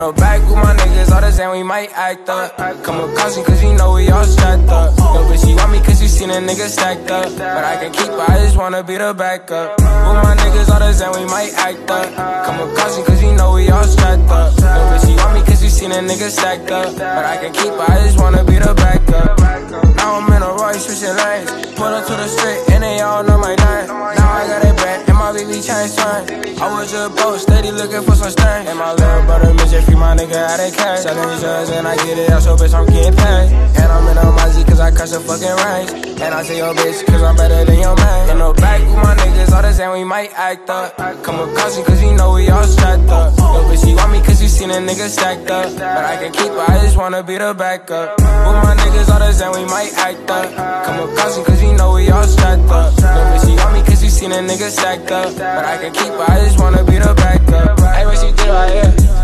Back with my niggas, all the same, we might act up. Come across me cause you know we all strapped up. Yo, bitch, she want me cause she seen a nigga stacked up. But I can keep her, I just wanna be the backup. With my niggas, all the same, we might act up. Come across me cause you know we all strapped up. Yo, bitch, she want me cause she seen a nigga stacked up. But I can keep her, I just wanna be the backup. Now I'm in a Royce, switching lanes. Pull up to the street, and they all know my name. Now I got a brand, and my baby changed swing. I was just broke, steady looking for some strength. And my little brother, Mitch, free my nigga out of cash. Selling drugs, and I get it out, so bitch, I'm getting paid. And I'm in a Mozzie, cause I crush the fucking range. And I say, yo, bitch, cause I'm better than your man. In the back with my niggas, all the same, we might act up. Come across me, cause you know we all strapped up. Yo, bitch, she want me cause she seen a nigga stacked up. But I can keep her, I just wanna be the backup. With my niggas, all the same, we might act up. Come across me, cause you know we all strapped up. Yo, bitch, she want me cause she seen a nigga stacked up. But I can keep her, I just wanna be the backup. Hey, when she did right here.